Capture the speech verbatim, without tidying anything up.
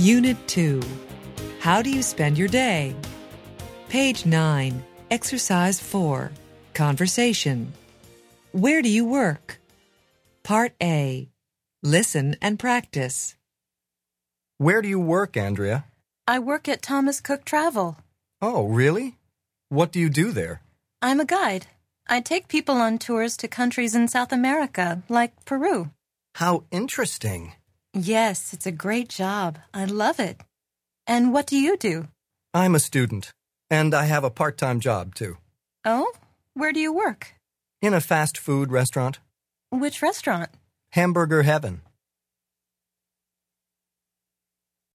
Unit two. How do you spend your day? Page nine. Exercise four. Conversation. Where do you work? Part A. Listen and practice. Where do you work, Andrea? I work at Thomas Cook Travel. Oh, really? What do you do there? I'm a guide. I take people on tours to countries in South America, like Peru. How interesting. Yes, it's a great job. I love it. And what do you do? I'm a student, and I have a part-time job, too. Oh? Where do you work? In a fast food restaurant. Which restaurant? Hamburger Heaven.